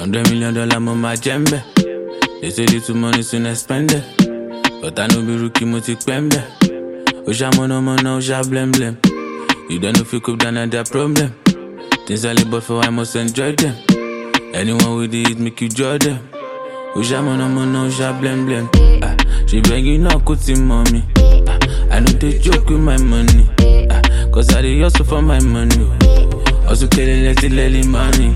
$100 million on my djembe. They say little money soon I spend it. But I know be rookie multi pembe. Oja mono oja blem blem. You don't know if you could down at that problem. Things I live but for I must enjoy them. Anyone with it make you draw them. Oja mono oja blem blem. She begging now cutting mommy. I know they joke with my money. Cause I dey hustle for my money. Also killing let it money.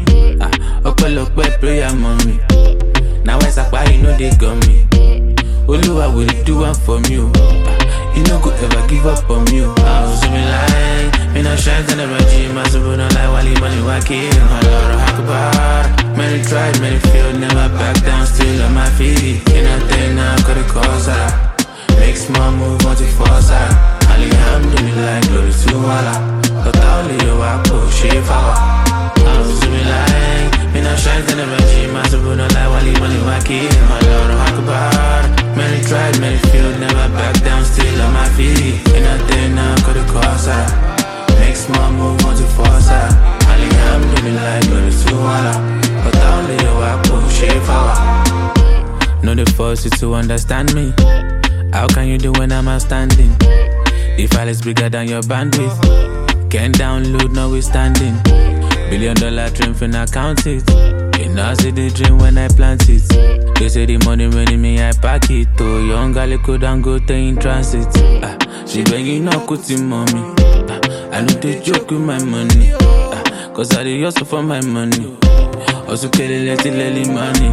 Up prayer mommy. Now I suck you know they got me. Oluwa will do one for me. You no go ever give up on me. I was in line, me no shines in the regime. I suppose no lie while he money walking. Allah Akbar. Many tried, many failed, never back down, still on my feet. In a thing now, got a cause make small move, want to force Alhamdulillah, glory to Allah. But only you are push it forward. I was in line, me no shines in the regime. I suppose no lie while he money walking. Allah Akbar. Many tried, many failed, never back down, still on my feet. In a thing now, got a cause make small move, want to force Alhamdulillah, glory to Allah. But only you are push it forward. No, they force you to understand me. How can you do when I'm outstanding? The file is bigger than your bandwidth. Can't download, notwithstanding. $1 billion dream, finna count it. You know, see the dream when I plant it. They say the money running me, I pack it. Oh, young girl couldn't go in transit. She begging now, cutting mommy. I know they joke with my money. Cause I dey hustle for my money. Also killing let it money.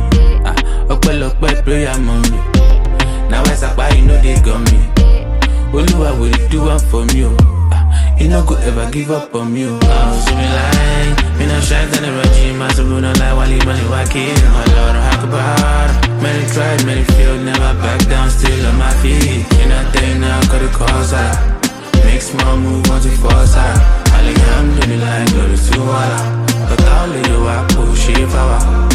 Up prayer mommy. Now I suck you know they got me. Oluwa will do one for me. You no go ever give up on me. I was in line, me no shines in the regime. I suppose no lie while he money walking. Allah Akbar. Many tried, many failed, never back down, still on my feet. In a thing now, got a cause make small move, want to force Alhamdulillah, glory to Allah. But only you are push it forward.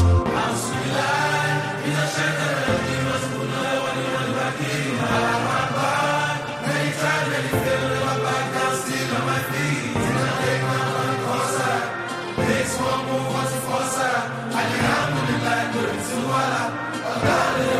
Alhamdulillah, glory to Allah.